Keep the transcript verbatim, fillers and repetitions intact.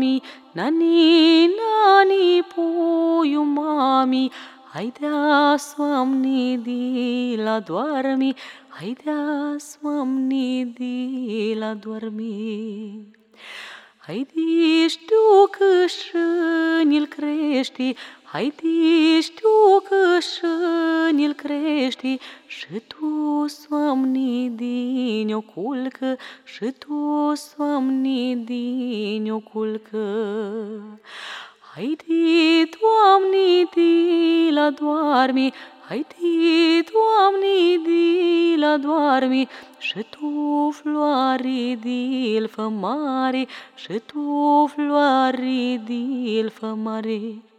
mami, nani, nani, puiu mami, haidea somni di la dormi, haidea somni di la dormi. Haidi, știu că și-l crești, haidi, știu că și-l crești, și tu somni din-o culcă, și tu somni din-o culcă. Haidi, Doamne, di la doarmi, haidi, Doamne, di la doarmi, și tu, floare di-l fă mare, și tu, floare di-l fă mare.